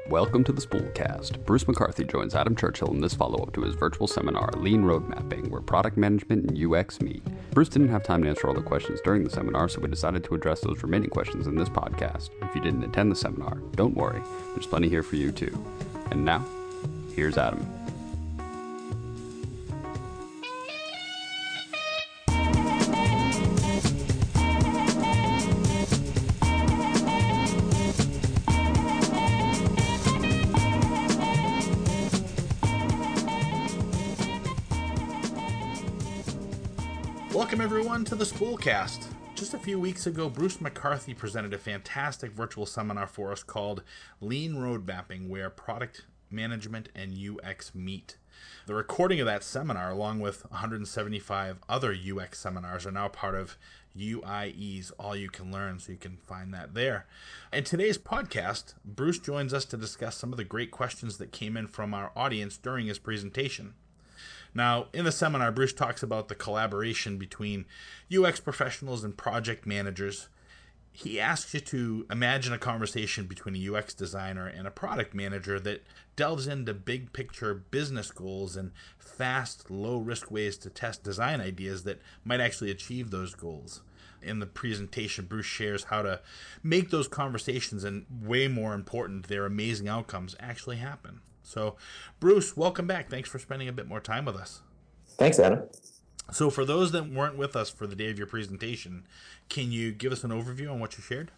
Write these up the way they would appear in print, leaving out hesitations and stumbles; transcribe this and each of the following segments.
Welcome to the Spoolcast. Bruce McCarthy joins Adam Churchill in this follow-up to his virtual seminar, Lean Road Mapping, where product management and UX meet. Bruce didn't have time to answer all the questions during the seminar, so we decided to address those remaining questions in this podcast. If you didn't attend the seminar, don't worry. There's plenty here for you too. And now, here's Adam. Welcome everyone to the Spoolcast. Just a few weeks ago, Bruce McCarthy presented a fantastic virtual seminar for us called Lean Road Mapping, where product management and UX meet. The recording of that seminar, along with 175 other UX seminars, are now part of UIE's All You Can Learn, so you can find that there. In today's podcast, Bruce joins us to discuss some of the great questions that came in from our audience during his presentation. Now, in the seminar, Bruce talks about the collaboration between UX professionals and project managers. He asks you to imagine a conversation between a UX designer and a product manager that delves into big picture business goals and fast, low-risk ways to test design ideas that might actually achieve those goals. In the presentation, Bruce shares how to make those conversations and, way more important, their amazing outcomes actually happen. So, Bruce, welcome back. Thanks for spending a bit more time with us. Thanks, Adam. So, for those that weren't with us for the day of your presentation, can you give us an overview on what you shared?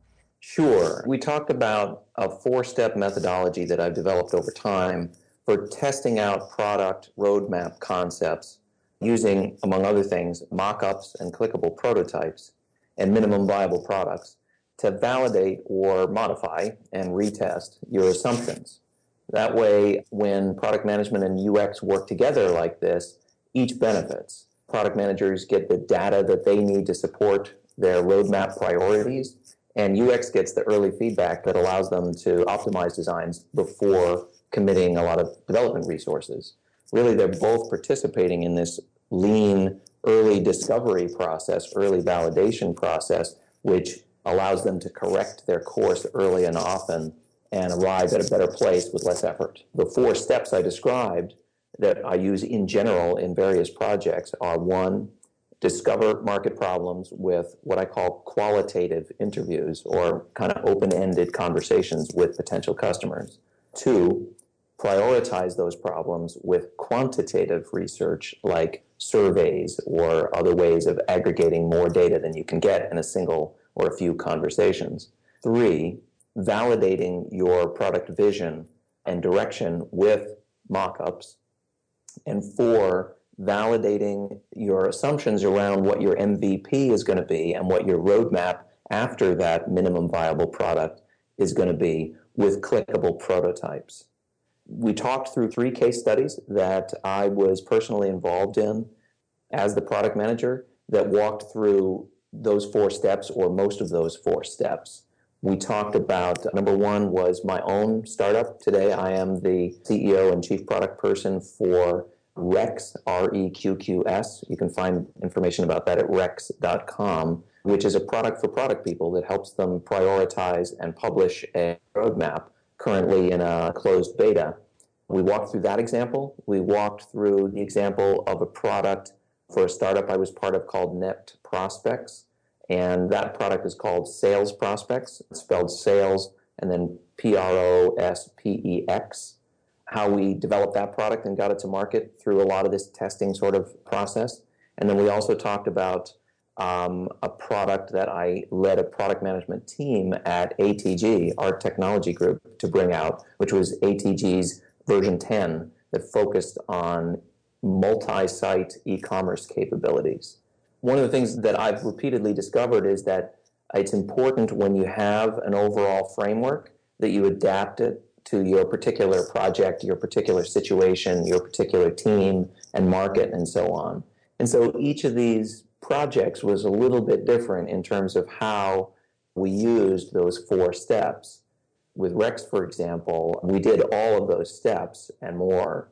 Sure. We talked about a four-step methodology that I've developed over time for testing out product roadmap concepts using, among other things, mock-ups and clickable prototypes and minimum viable products to validate or modify and retest your assumptions. That way, when product management and UX work together like this, each benefits. Product managers get the data that they need to support their roadmap priorities, and UX gets the early feedback that allows them to optimize designs before committing a lot of development resources. Really, they're both participating in this lean early discovery process, early validation process, which allows them to correct their course early and often and arrive at a better place with less effort. The four steps I described that I use in general in various projects are: one, discover market problems with what I call qualitative interviews or kind of open-ended conversations with potential customers. Two, prioritize those problems with quantitative research like surveys or other ways of aggregating more data than you can get in a single or a few conversations. Three, validating your product vision and direction with mock-ups. And four, validating your assumptions around what your MVP is going to be and what your roadmap after that minimum viable product is going to be with clickable prototypes. We talked through 3 case studies that I was personally involved in as the product manager that walked through those 4 steps or most of those 4 steps. We talked about, number one was my own startup. Today I am the CEO and chief product person for Reqs, R-E-Q-Q-S. You can find information about that at reqs.com, which is a product for product people that helps them prioritize and publish a roadmap, currently in a closed beta. We walked through that example. We walked through the example of a product for a startup I was part of called Net Prospects. And that product is called Sales Prospects. It's spelled sales and then P-R-O-S-P-E-X. How we developed that product and got it to market through a lot of this testing sort of process. And then we also talked about a product that I led a product management team at ATG, our technology group, to bring out, which was ATG's version 10 that focused on multi-site e-commerce capabilities. One of the things that I've repeatedly discovered is that it's important when you have an overall framework that you adapt it to your particular project, your particular situation, your particular team and market and so on. And so each of these projects was a little bit different in terms of how we used those 4 steps. With Reqs, for example, we did all of those steps and more.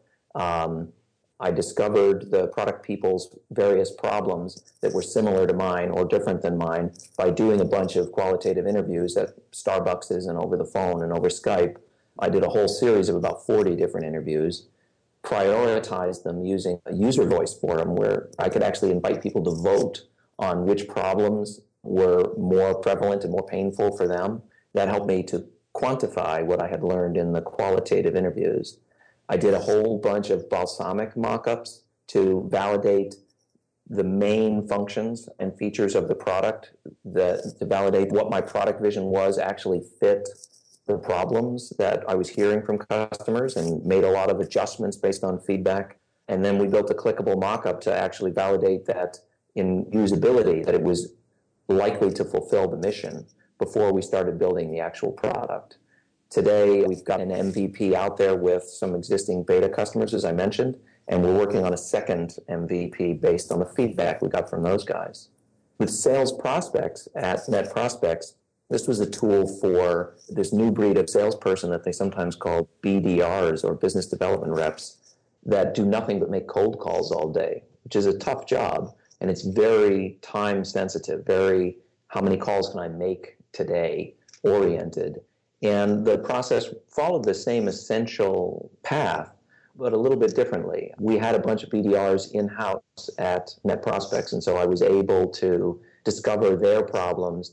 I discovered the product people's various problems that were similar to mine or different than mine by doing a bunch of qualitative interviews at Starbucks and over the phone and over Skype I did a whole series of about 40 different interviews, prioritized them using a user voice forum where I could actually invite people to vote on which problems were more prevalent and more painful for them. That helped me to quantify what I had learned in the qualitative interviews. I did a whole bunch of balsamic mock-ups to validate the main functions and features of the product, to validate what my product vision was actually fit the problems that I was hearing from customers, and made a lot of adjustments based on feedback. And then we built a clickable mock-up to actually validate that in usability, that it was likely to fulfill the mission before we started building the actual product. Today, we've got an MVP out there with some existing beta customers, as I mentioned, and we're working on a second MVP based on the feedback we got from those guys. With sales prospects at NetProspects, this was a tool for this new breed of salesperson that they sometimes call BDRs, or business development reps, that do nothing but make cold calls all day, which is a tough job, and it's very time sensitive, very how many calls can I make today oriented. And the process followed the same essential path, but a little bit differently. We had a bunch of BDRs in-house at NetProspects, and so I was able to discover their problems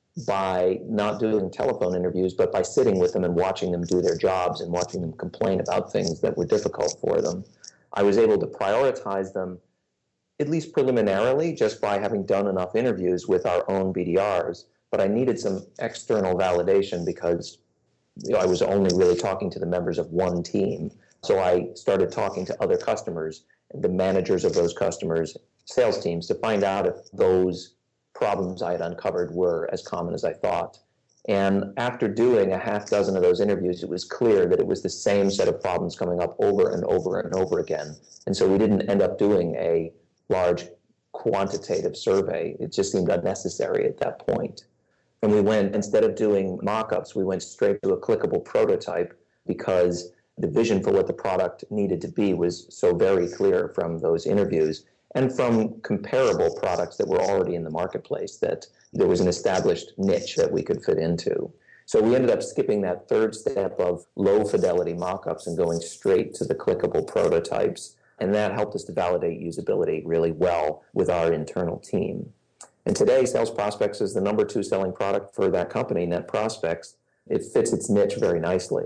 by not doing telephone interviews, but by sitting with them and watching them do their jobs and watching them complain about things that were difficult for them. I was able to prioritize them, at least preliminarily, just by having done enough interviews with our own BDRs. But I needed some external validation because I was only really talking to the members of one team. So I started talking to other customers, the managers of those customers' sales teams, to find out if those problems I had uncovered were as common as I thought. And after doing a half dozen of those interviews, it was clear that it was the same set of problems coming up over and over and over again. And so we didn't end up doing a large quantitative survey. It just seemed unnecessary at that point. And we went, instead of doing mock-ups, we went straight to a clickable prototype because the vision for what the product needed to be was so very clear from those interviews and from comparable products that were already in the marketplace, that there was an established niche that we could fit into. So we ended up skipping that third step of low-fidelity mock-ups and going straight to the clickable prototypes. And that helped us to validate usability really well with our internal team. And today, Sales Prospects is the number 2 selling product for that company, NetProspects. It fits its niche very nicely.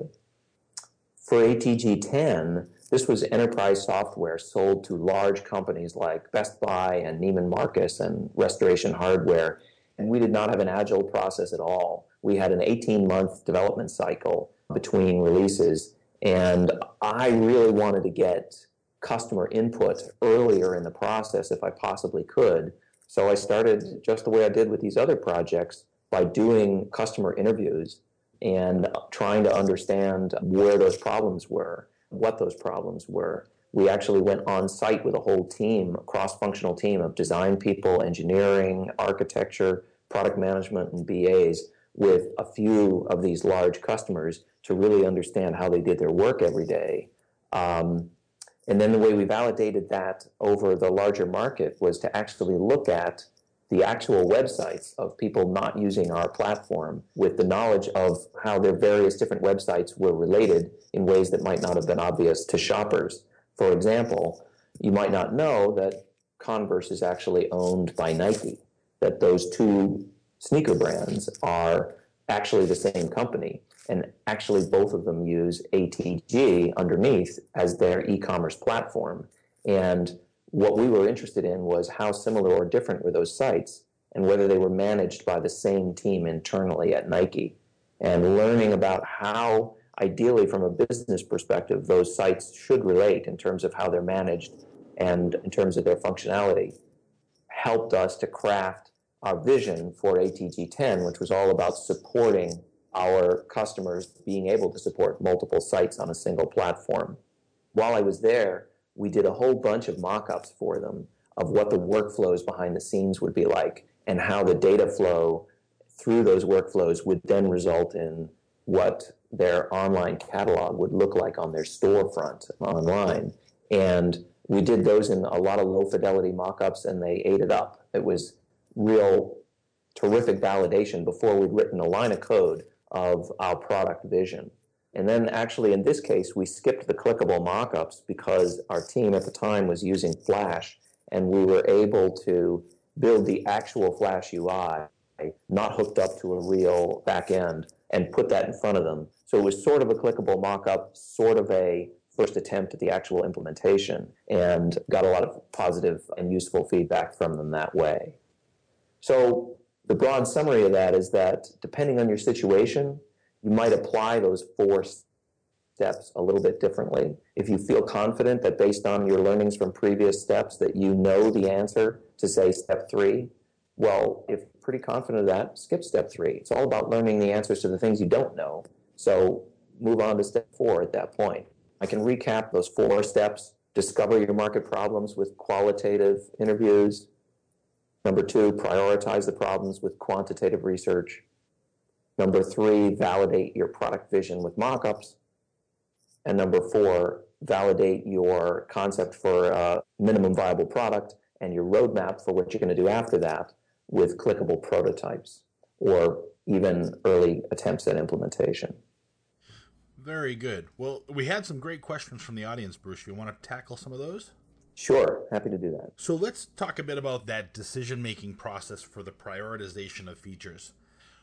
For ATG10, this was enterprise software sold to large companies like Best Buy and Neiman Marcus and Restoration Hardware. And we did not have an agile process at all. We had an 18-month development cycle between releases. And I really wanted to get customer input earlier in the process if I possibly could. So I started just the way I did with these other projects, by doing customer interviews and trying to understand where those problems were, what those problems were. We actually went on site with a whole team, a cross-functional team of design people, engineering, architecture, product management, and BAs, with a few of these large customers to really understand how they did their work every day. And then the way we validated that over the larger market was to actually look at the actual websites of people not using our platform, with the knowledge of how their various different websites were related in ways that might not have been obvious to shoppers. For example, you might not know that Converse is actually owned by Nike, that those two sneaker brands are actually the same company. And actually, both of them use ATG underneath as their e-commerce platform. And what we were interested in was how similar or different were those sites, and whether they were managed by the same team internally at Nike. And learning about how, ideally from a business perspective, those sites should relate in terms of how they're managed and in terms of their functionality, helped us to craft our vision for ATG10, which was all about supporting our customers being able to support multiple sites on a single platform. While I was there, we did a whole bunch of mock-ups for them of what the workflows behind the scenes would be like, and how the data flow through those workflows would then result in what their online catalog would look like on their storefront online. And we did those in a lot of low-fidelity mock-ups, and they ate it up. It was real terrific validation before we'd written a line of code of our product vision. And then actually in this case, we skipped the clickable mockups because our team at the time was using Flash, and we were able to build the actual Flash UI, not hooked up to a real back end, and put that in front of them. So it was sort of a clickable mockup, sort of a first attempt at the actual implementation, and got a lot of positive and useful feedback from them that way. So the broad summary of that is that depending on your situation, you might apply those 4 steps a little bit differently. If you feel confident that based on your learnings from previous steps that you know the answer to, say, step 3, well, if you're pretty confident of that, skip step 3. It's all about learning the answers to the things you don't know. So move on to step 4 at that point. I can recap those 4 steps. Discover your market problems with qualitative interviews. Number 2, prioritize the problems with quantitative research. Number 3, validate your product vision with mockups. And number 4, validate your concept for a minimum viable product and your roadmap for what you're going to do after that with clickable prototypes or even early attempts at implementation. Very good. Well, we had some great questions from the audience, Bruce. You want to tackle some of those? Sure, happy to do that. So let's talk a bit about that decision-making process for the prioritization of features.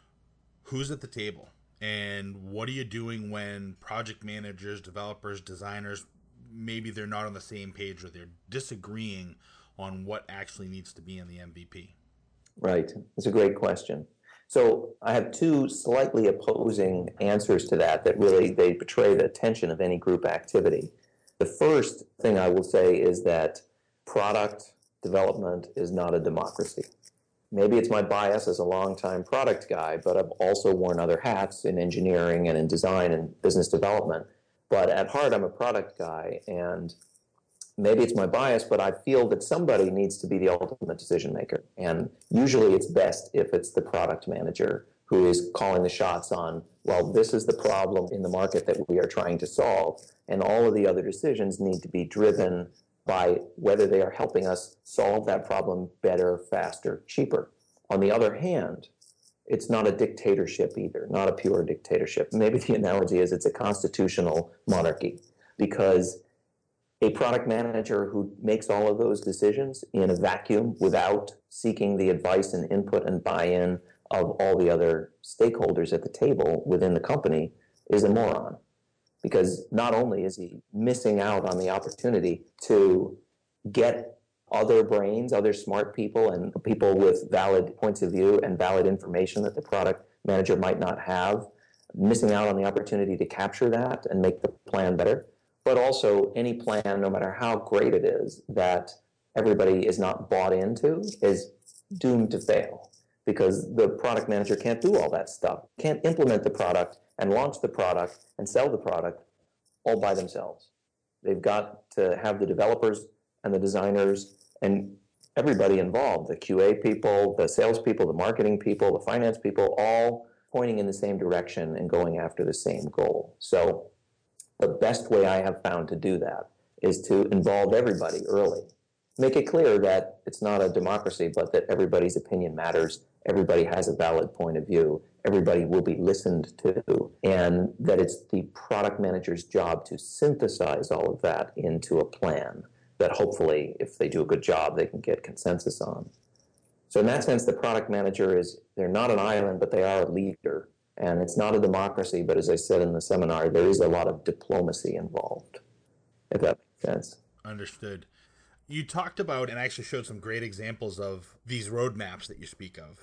Who's at the table? And what are you doing when project managers, developers, designers, maybe they're not on the same page or they're disagreeing on what actually needs to be in the MVP? Right. That's a great question. So I have 2 slightly opposing answers to that really they betray the tension of any group activity. The first thing I will say is that product development is not a democracy. Maybe it's my bias as a longtime product guy, but I've also worn other hats in engineering and in design and business development. But at heart, I'm a product guy, and maybe it's my bias, but I feel that somebody needs to be the ultimate decision maker. And usually it's best if it's the product manager who is calling the shots on, well, this is the problem in the market that we are trying to solve. And all of the other decisions need to be driven by whether they are helping us solve that problem better, faster, cheaper. On the other hand, it's not a dictatorship either, not a pure dictatorship. Maybe the analogy is it's a constitutional monarchy, because a product manager who makes all of those decisions in a vacuum without seeking the advice and input and buy-in of all the other stakeholders at the table within the company is a moron. Because not only is he missing out on the opportunity to get other brains, other smart people, and people with valid points of view and valid information that the product manager might not have, missing out on the opportunity to capture that and make the plan better, but also any plan, no matter how great it is, that everybody is not bought into is doomed to fail, because the product manager can't do all that stuff, can't implement the product and launch the product and sell the product all by themselves. They've got to have the developers and the designers and everybody involved, the QA people, the sales people, the marketing people, the finance people, all pointing in the same direction and going after the same goal. So the best way I have found to do that is to involve everybody early. Make it clear that it's not a democracy, but that everybody's opinion matters. Everybody has a valid point of view. Everybody will be listened to, and that it's the product manager's job to synthesize all of that into a plan that hopefully, if they do a good job, they can get consensus on. So in that sense, the product manager they're not an island, but they are a leader. And it's not a democracy, but as I said in the seminar, there is a lot of diplomacy involved, if that makes sense. Understood. You talked about and actually showed some great examples of these roadmaps that you speak of.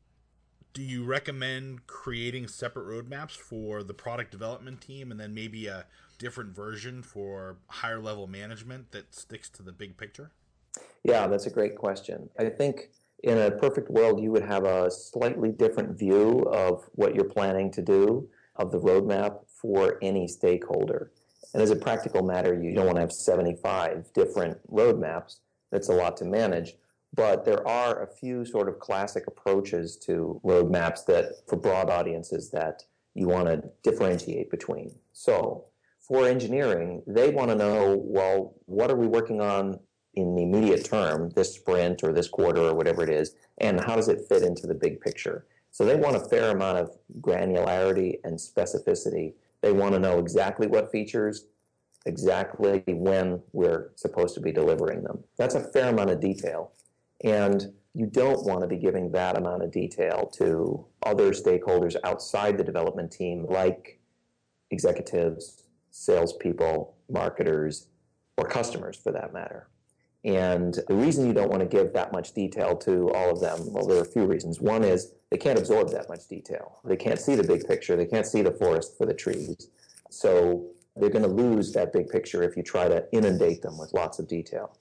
Do you recommend creating separate roadmaps for the product development team and then maybe a different version for higher level management that sticks to the big picture? Yeah, that's a great question. I think in a perfect world, you would have a slightly different view of what you're planning to do, of the roadmap for any stakeholder. And as a practical matter, you don't want to have 75 different roadmaps. That's a lot to manage. But there are a few sort of classic approaches to roadmaps that, for broad audiences, that you want to differentiate between. So for engineering, they want to know, well, what are we working on in the immediate term, this sprint or this quarter or whatever it is, and how does it fit into the big picture? So they want a fair amount of granularity and specificity They want to know exactly what features, exactly when we're supposed to be delivering them. That's a fair amount of detail. And you don't want to be giving that amount of detail to other stakeholders outside the development team, like executives, salespeople, marketers, or customers for that matter. And the reason you don't want to give that much detail to all of them, well, there are a few reasons. One is they can't absorb that much detail. They can't see the big picture. They can't see the forest for the trees. So they're going to lose that big picture if you try to inundate them with lots of detail.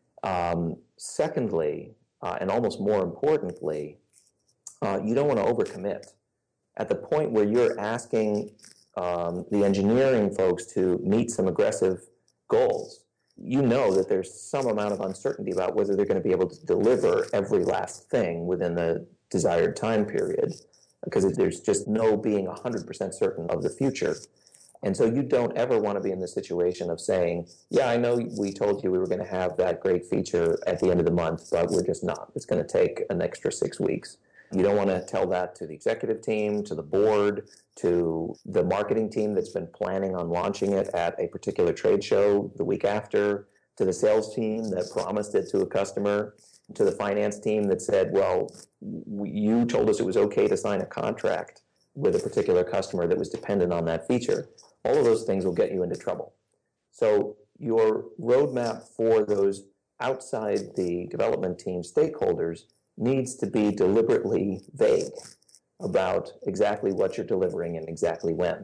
Secondly, and almost more importantly, you don't want to overcommit. At the point where you're asking the engineering folks to meet some aggressive goals, you know that there's some amount of uncertainty about whether they're going to be able to deliver every last thing within the desired time period, because there's just no being 100% certain of the future. And so you don't ever want to be in the situation of saying, yeah, I know we told you we were going to have that great feature at the end of the month, but we're just not. It's going to take an extra 6 weeks. You don't want to tell that to the executive team, to the board, to the marketing team that's been planning on launching it at a particular trade show the week after, to the sales team that promised it to a customer, to the finance team that said, well, you told us it was okay to sign a contract with a particular customer that was dependent on that feature. All of those things will get you into trouble. So your roadmap for those outside the development team stakeholders needs to be deliberately vague about exactly what you're delivering and exactly when.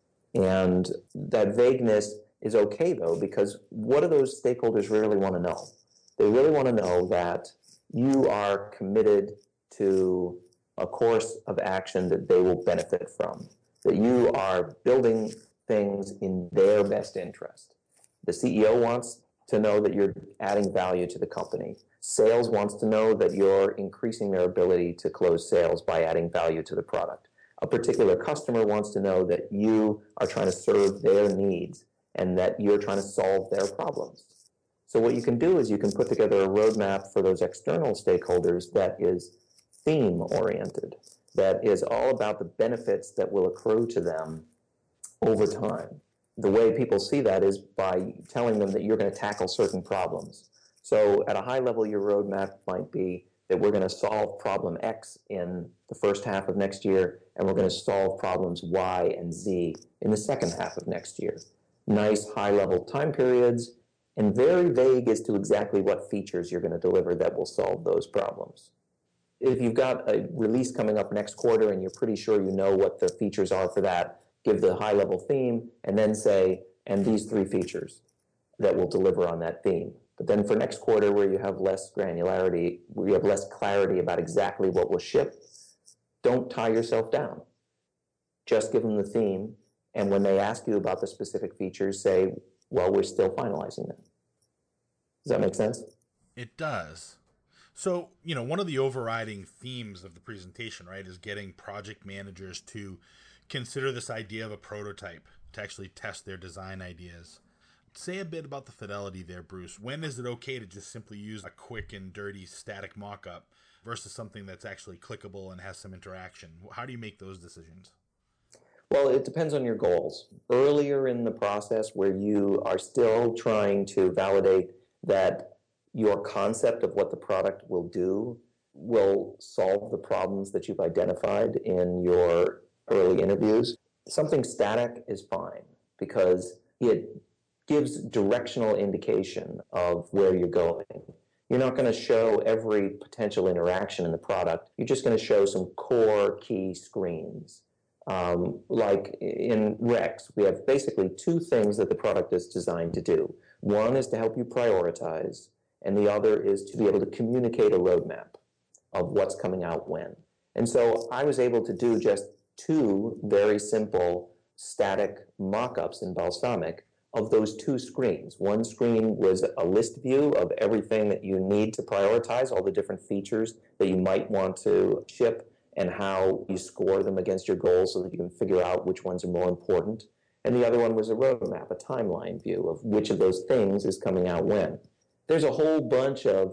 And that vagueness is okay, though, because what do those stakeholders really want to know? They really want to know that you are committed to a course of action that they will benefit from, that you are building things in their best interest. The CEO wants to know that you're adding value to the company. Sales wants to know that you're increasing their ability to close sales by adding value to the product. A particular customer wants to know that you are trying to serve their needs and that you're trying to solve their problems. So what you can do is you can put together a roadmap for those external stakeholders that is theme-oriented, that is all about the benefits that will accrue to them over time. The way people see that is by telling them that you're going to tackle certain problems. So at a high level, your roadmap might be that we're going to solve problem X in the first half of next year, and we're going to solve problems Y and Z in the second half of next year. Nice high-level time periods, and very vague as to exactly what features you're going to deliver that will solve those problems. If you've got a release coming up next quarter and you're pretty sure you know what the features are for that, give the high-level theme, and then say, and these 3 features that will deliver on that theme. But then for next quarter, where you have less granularity, where you have less clarity about exactly what will ship, don't tie yourself down. Just give them the theme, and when they ask you about the specific features, say, well, we're still finalizing them. Does that make sense? It does. So, one of the overriding themes of the presentation, right, is getting project managers to consider this idea of a prototype to actually test their design ideas. Say a bit about the fidelity there, Bruce. When is it okay to just simply use a quick and dirty static mock-up versus something that's actually clickable and has some interaction? How do you make those decisions? Well, it depends on your goals. Earlier in the process, where you are still trying to validate that your concept of what the product will do will solve the problems that you've identified in your early interviews, something static is fine because it gives directional indication of where you're going. You're not going to show every potential interaction in the product. You're just going to show some core key screens. Like in Rex, we have basically 2 things that the product is designed to do. One is to help you prioritize, and the other is to be able to communicate a roadmap of what's coming out when. And so I was able to do just 2 very simple static mock-ups in Balsamiq of those 2 screens. One screen was a list view of everything that you need to prioritize, all the different features that you might want to ship and how you score them against your goals so that you can figure out which ones are more important. And the other one was a roadmap, a timeline view of which of those things is coming out when. There's a whole bunch of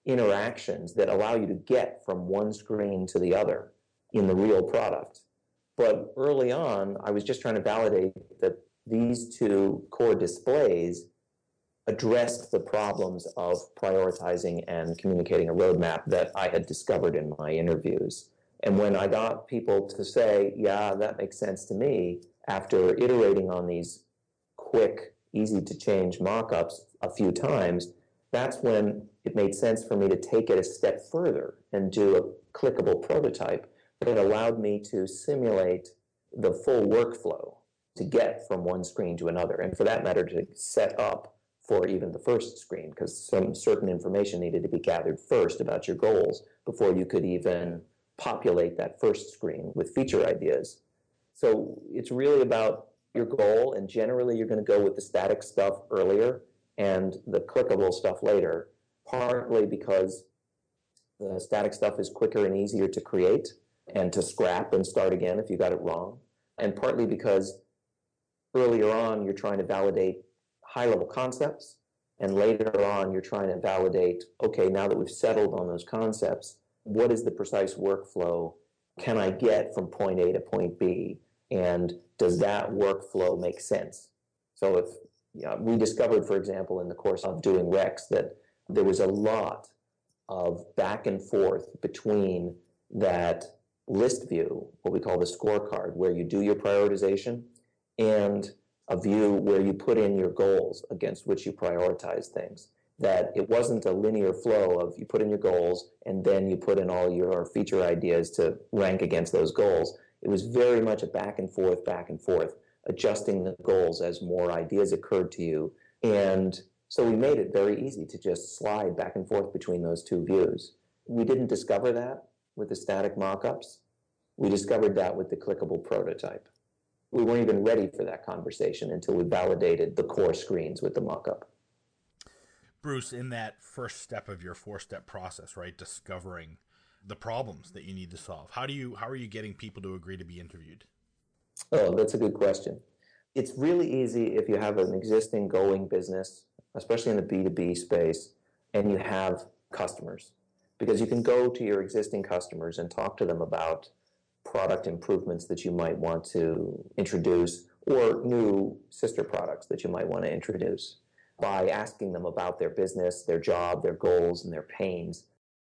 interactions that allow you to get from one screen to the other in the real product. But early on, I was just trying to validate that these two core displays addressed the problems of prioritizing and communicating a roadmap that I had discovered in my interviews. And when I got people to say, yeah, that makes sense to me, after iterating on these quick, easy to change mock-ups a few times, that's when it made sense for me to take it a step further and do a clickable prototype that allowed me to simulate the full workflow to get from one screen to another, and for that matter, to set up for even the first screen, because some certain information needed to be gathered first about your goals before you could even populate that first screen with feature ideas. So it's really about your goal, and generally you're going to go with the static stuff earlier and the clickable stuff later, partly because the static stuff is quicker and easier to create and to scrap and start again if you got it wrong, and partly because earlier on you're trying to validate high-level concepts, and later on you're trying to validate, okay, now that we've settled on those concepts, what is the precise workflow can I get from point A to point B, and does that workflow make sense? So if we discovered, for example, in the course of doing Rex, that there was a lot of back and forth between that list view, what we call the scorecard, where you do your prioritization, and a view where you put in your goals against which you prioritize things. That it wasn't a linear flow of you put in your goals and then you put in all your feature ideas to rank against those goals. It was very much a back and forth, adjusting the goals as more ideas occurred to you. And so we made it very easy to just slide back and forth between those two views. We didn't discover that with the static mockups. We discovered that with the clickable prototype. We weren't even ready for that conversation until we validated the core screens with the mockup. Bruce, in that first step of your 4-step process, right, discovering the problems that you need to solve, how are you getting people to agree to be interviewed? Oh, that's a good question. It's really easy if you have an existing going business, especially in the B2B space, and you have customers, because you can go to your existing customers and talk to them about product improvements that you might want to introduce or new sister products that you might want to introduce by asking them about their business, their job, their goals, and their pains.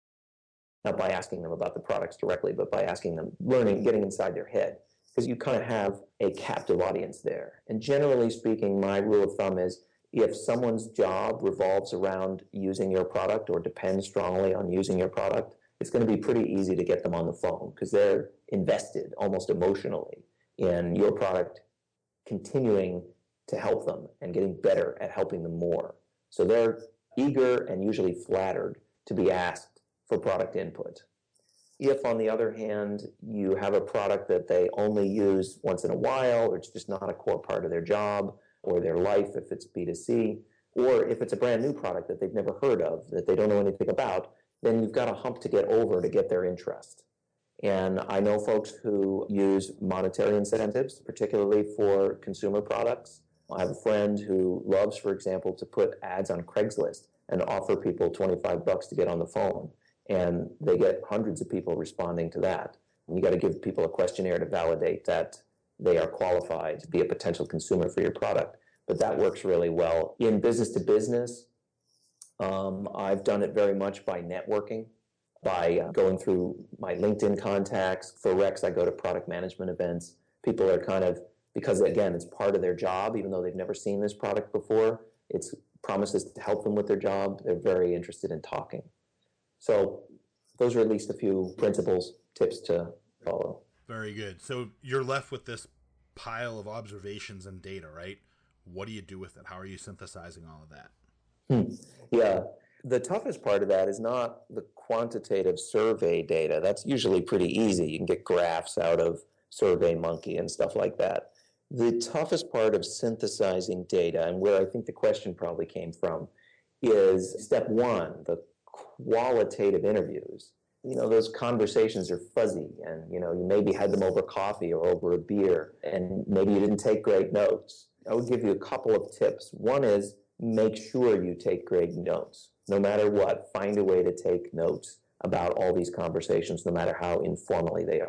Not by asking them about the products directly, but by asking them, getting inside their head, because you kind of have a captive audience there. And generally speaking, my rule of thumb is if someone's job revolves around using your product or depends strongly on using your product, it's going to be pretty easy to get them on the phone because they're invested almost emotionally in your product continuing to help them and getting better at helping them more. So they're eager and usually flattered to be asked for product input. If, on the other hand, you have a product that they only use once in a while, or it's just not a core part of their job or their life if it's B2C, or if it's a brand new product that they've never heard of, that they don't know anything about, then you've got a hump to get over to get their interest. And I know folks who use monetary incentives, particularly for consumer products. I have a friend who loves, for example, to put ads on Craigslist and offer people $25 to get on the phone. And they get hundreds of people responding to that. And you got to give people a questionnaire to validate that they are qualified to be a potential consumer for your product. But that works really well. In business to business, I've done it very much by networking, by going through my LinkedIn contacts. For Rex, I go to product management events. People are kind of, because again, it's part of their job, even though they've never seen this product before, it's promises to help them with their job. They're very interested in talking. So those are at least a few principles, tips to follow. Very good. So you're left with this pile of observations and data, right? What do you do with it? How are you synthesizing all of that? Yeah. The toughest part of that is not the quantitative survey data. That's usually pretty easy. You can get graphs out of SurveyMonkey and stuff like that. The toughest part of synthesizing data, and where I think the question probably came from, is step one, the qualitative interviews. Those conversations are fuzzy, and you maybe had them over coffee or over a beer, and maybe you didn't take great notes. I would give you a couple of tips. One is make sure you take great notes. No matter what, find a way to take notes about all these conversations, no matter how informally they are.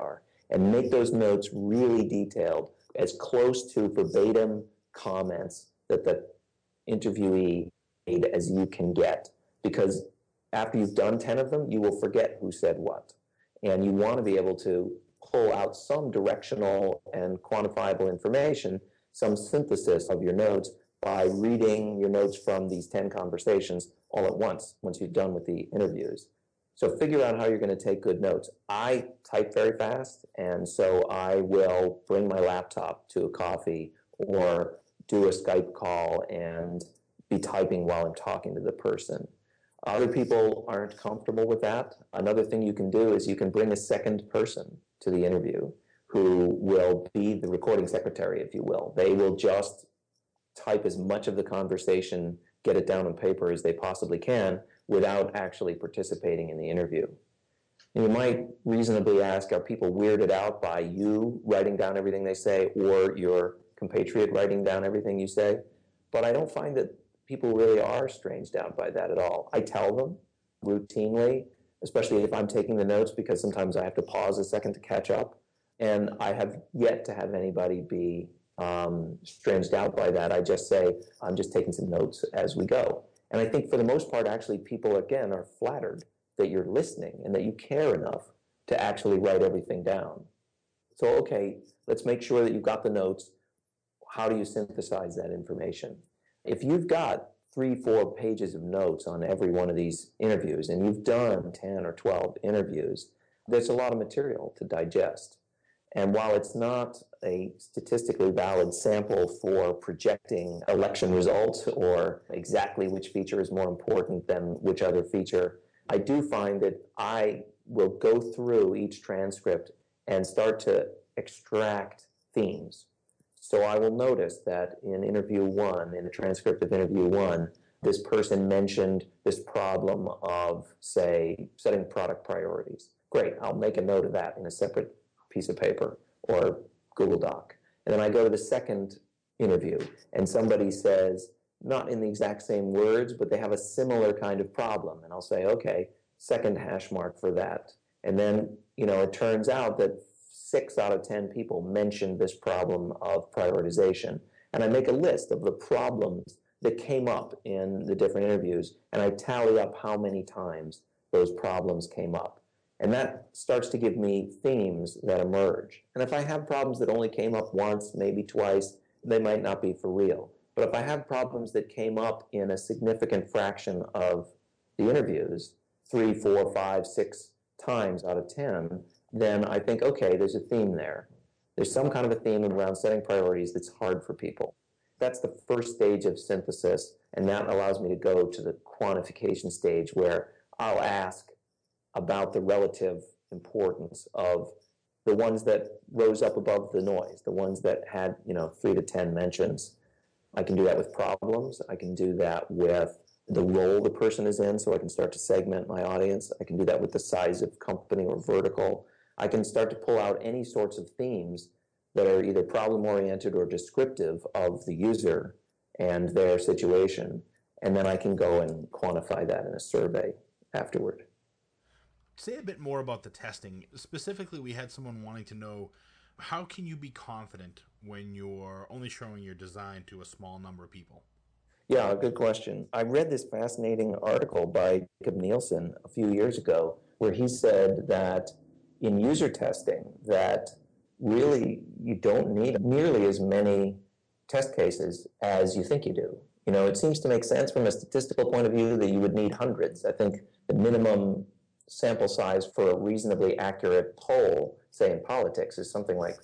and make those notes really detailed, as close to verbatim comments that the interviewee made as you can get. Because after you've done 10 of them, you will forget who said what. And you want to be able to pull out some directional and quantifiable information, some synthesis of your notes by reading your notes from these 10 conversations all at once you're done with the interviews. So figure out how you're going to take good notes. I type very fast, and so I will bring my laptop to a coffee or do a Skype call and be typing while I'm talking to the person. Other people aren't comfortable with that. Another thing you can do is you can bring a second person to the interview who will be the recording secretary, if you will. They will just type as much of the conversation, get it down on paper as they possibly can without actually participating in the interview. And you might reasonably ask, are people weirded out by you writing down everything they say or your compatriot writing down everything you say? But I don't find that people really are stranged out by that at all. I tell them routinely, especially if I'm taking the notes, because sometimes I have to pause a second to catch up. And I have yet to have anybody be stranged out by that. I just say, I'm just taking some notes as we go. And I think for the most part, actually, people, again, are flattered that you're listening and that you care enough to actually write everything down. So, okay, let's make sure that you've got the notes. How do you synthesize that information? If you've got 3-4 pages of notes on every one of these interviews, and you've done 10 or 12 interviews, there's a lot of material to digest. And while it's not a statistically valid sample for projecting election results or exactly which feature is more important than which other feature, I do find that I will go through each transcript and start to extract themes. So I will notice that in interview one, in the transcript of interview one, this person mentioned this problem of, say, setting product priorities. Great, I'll make a note of that in a separate piece of paper or Google Doc. And then I go to the second interview and somebody says, not in the exact same words, but they have a similar kind of problem. And I'll say, okay, second hash mark for that. And then, it turns out that 6 out of 10 people mentioned this problem of prioritization. And I make a list of the problems that came up in the different interviews, and I tally up how many times those problems came up. And that starts to give me themes that emerge. And if I have problems that only came up once, maybe twice, they might not be for real. But if I have problems that came up in a significant fraction of the interviews, 3, 4, 5, 6 times out of 10, then I think, okay, there's a theme there. There's some kind of a theme around setting priorities that's hard for people. That's the first stage of synthesis, and that allows me to go to the quantification stage where I'll ask about the relative importance of the ones that rose up above the noise, the ones that had, 3 to 10 mentions. I can do that with problems. I can do that with the role the person is in, so I can start to segment my audience. I can do that with the size of company or vertical. I can start to pull out any sorts of themes that are either problem-oriented or descriptive of the user and their situation, and then I can go and quantify that in a survey afterward. Say a bit more about the testing. Specifically, we had someone wanting to know, how can you be confident when you're only showing your design to a small number of people? Yeah, good question. I read this fascinating article by Jacob Nielsen a few years ago where he said that in user testing that really you don't need nearly as many test cases as you think you do. It seems to make sense from a statistical point of view that you would need hundreds. I think the minimum sample size for a reasonably accurate poll, say in politics, is something like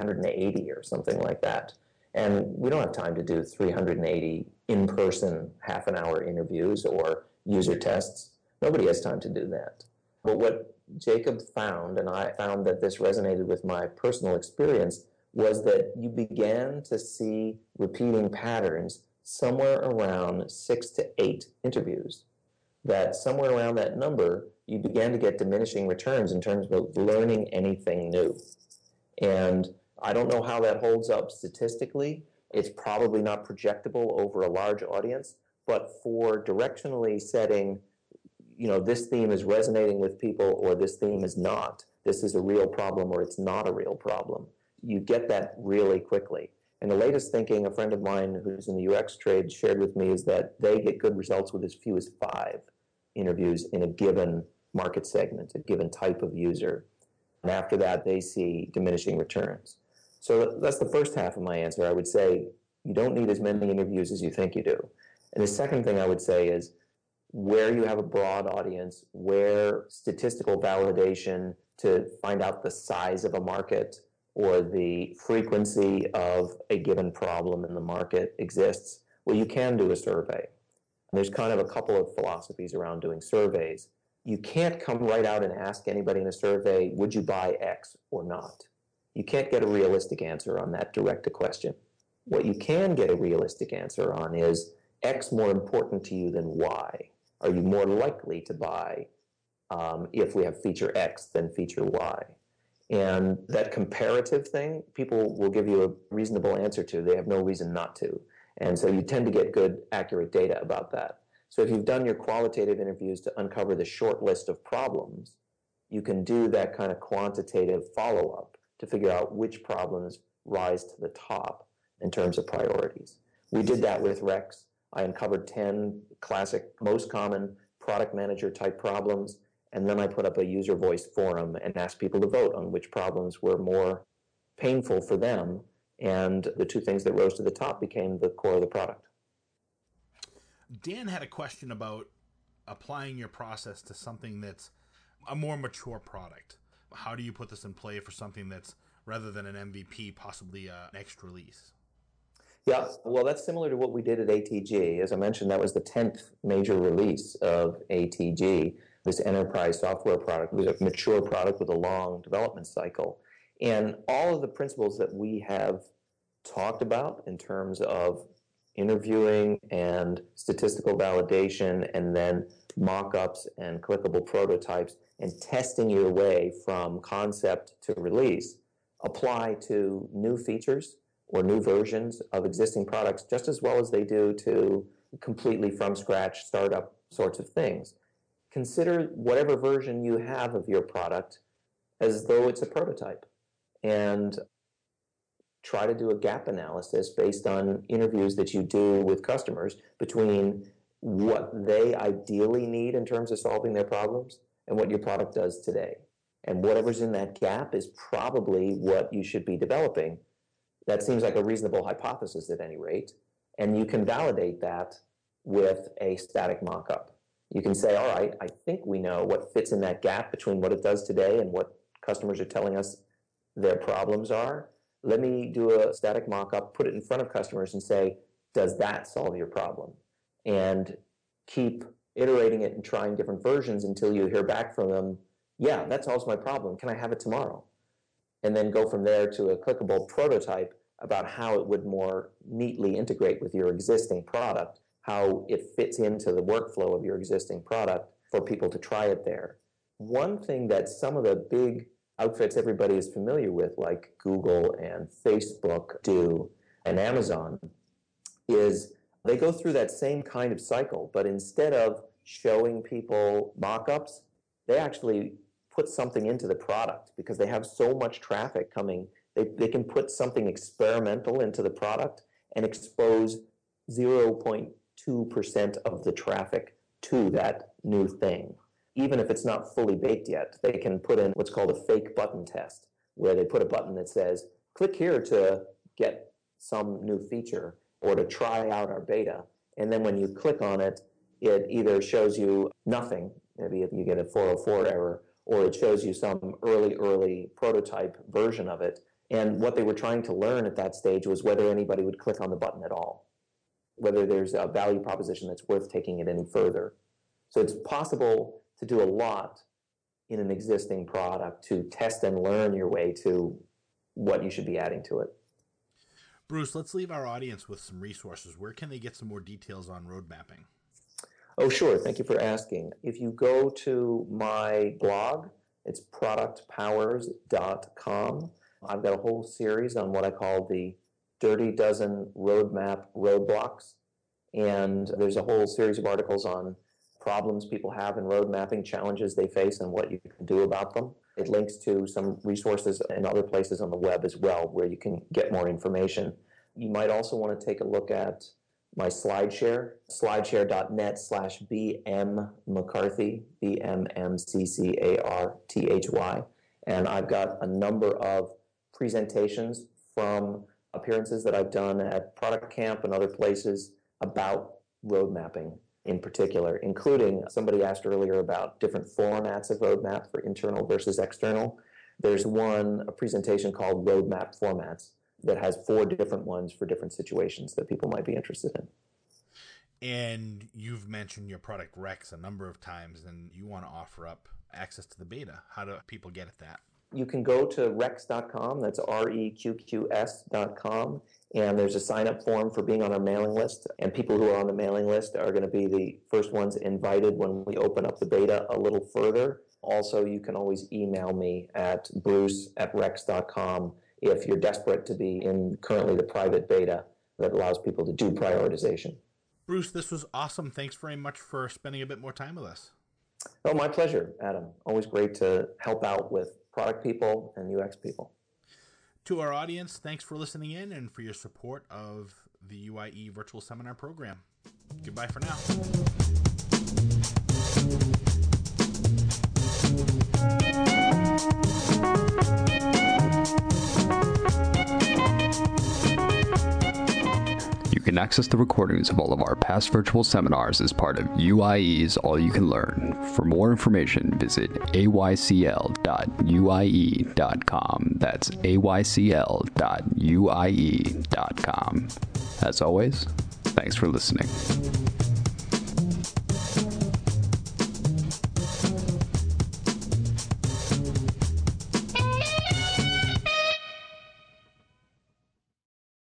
380 or something like that. And we don't have time to do 380 in-person half-an-hour interviews or user tests. Nobody has time to do that. But what Jacob found, and I found that this resonated with my personal experience, was that you began to see repeating patterns somewhere around 6 to 8 interviews. That somewhere around that number, you began to get diminishing returns in terms of learning anything new. And I don't know how that holds up statistically. It's probably not projectable over a large audience, but for directionally setting, this theme is resonating with people or this theme is not, this is a real problem or it's not a real problem. You get that really quickly. And the latest thinking, a friend of mine who's in the UX trade shared with me, is that they get good results with as few as 5 interviews in a given market segment, a given type of user. And after that, they see diminishing returns. So that's the first half of my answer. I would say you don't need as many interviews as you think you do. And the second thing I would say is where you have a broad audience, where statistical validation to find out the size of a market or the frequency of a given problem in the market exists, well, you can do a survey. And there's kind of a couple of philosophies around doing surveys. You can't come right out and ask anybody in a survey, would you buy X or not? You can't get a realistic answer on that direct question. What you can get a realistic answer on is X more important to you than Y? Are you more likely to buy if we have feature X than feature Y? And that comparative thing, people will give you a reasonable answer to. They have no reason not to. And so you tend to get good, accurate data about that. So if you've done your qualitative interviews to uncover the short list of problems, you can do that kind of quantitative follow-up to figure out which problems rise to the top in terms of priorities. We did that with Rex. I uncovered 10 classic, most common product manager type problems, and then I put up a user voice forum and asked people to vote on which problems were more painful for them, and the 2 things that rose to the top became the core of the product. Dan had a question about applying your process to something that's a more mature product. How do you put this in play for something that's, rather than an MVP, possibly an next release? Yeah, well, that's similar to what we did at ATG. As I mentioned, that was the 10th major release of ATG, this enterprise software product. It was a mature product with a long development cycle. And all of the principles that we have talked about in terms of interviewing and statistical validation and then mock-ups and clickable prototypes and testing your way from concept to release apply to new features or new versions of existing products just as well as they do to completely from scratch startup sorts of things. Consider whatever version you have of your product as though it's a prototype and try to do a gap analysis based on interviews that you do with customers between what they ideally need in terms of solving their problems and what your product does today. And whatever's in that gap is probably what you should be developing. That seems like a reasonable hypothesis at any rate. And you can validate that with a static mock-up. You can say, all right, I think we know what fits in that gap between what it does today and what customers are telling us their problems are. Let me do a static mock-up, put it in front of customers and say, does that solve your problem? And keep iterating it and trying different versions until you hear back from them, yeah, that solves my problem. Can I have it tomorrow? And then go from there to a clickable prototype about how it would more neatly integrate with your existing product, how it fits into the workflow of your existing product for people to try it there. One thing that some of the big outfits everybody is familiar with, like Google and Facebook do, and Amazon, is they go through that same kind of cycle, but instead of showing people mock-ups, they actually put something into the product because they have so much traffic coming. They can put something experimental into the product and expose 0.2% of the traffic to that new thing. Even if it's not fully baked yet, they can put in what's called a fake button test, where they put a button that says, click here to get some new feature or to try out our beta. And then when you click on it, it either shows you nothing, maybe you get a 404 error, or it shows you some early prototype version of it. And what they were trying to learn at that stage was whether anybody would click on the button at all, whether there's a value proposition that's worth taking it any further. So it's possible to do a lot in an existing product to test and learn your way to what you should be adding to it. Bruce, let's leave our audience with some resources. Where can they get some more details on road mapping? Oh, sure. Thank you for asking. If you go to my blog, it's productpowers.com. I've got a whole series on what I call the Dirty Dozen Roadmap Roadblocks. And there's a whole series of articles on problems people have in road mapping, challenges they face, and what you can do about them. It links to some resources and other places on the web as well where you can get more information. You might also want to take a look at my SlideShare, slideshare.net/BMMccarthy, BMMCCARTHY. And I've got a number of presentations from appearances that I've done at Product Camp and other places about road mapping in particular, including somebody asked earlier about different formats of roadmap for internal versus external. There's a presentation called Roadmap Formats that has 4 different ones for different situations that people might be interested in. And you've mentioned your product Rex a number of times, and you want to offer up access to the beta. How do people get at that? You can go to reqs.com, that's reqqs.com, and there's a sign-up form for being on our mailing list, and people who are on the mailing list are going to be the first ones invited when we open up the beta a little further. Also, you can always email me at bruce@reqs.com if you're desperate to be in currently the private beta that allows people to do prioritization. Bruce, this was awesome. Thanks very much for spending a bit more time with us. Oh, my pleasure, Adam. Always great to help out with product people and UX people. To our audience, thanks for listening in and for your support of the UIE Virtual Seminar Program. Goodbye for now. You can access the recordings of all of our past virtual seminars as part of UIE's All You Can Learn. For more information, visit aycl.uie.com. That's aycl.uie.com. As always, thanks for listening.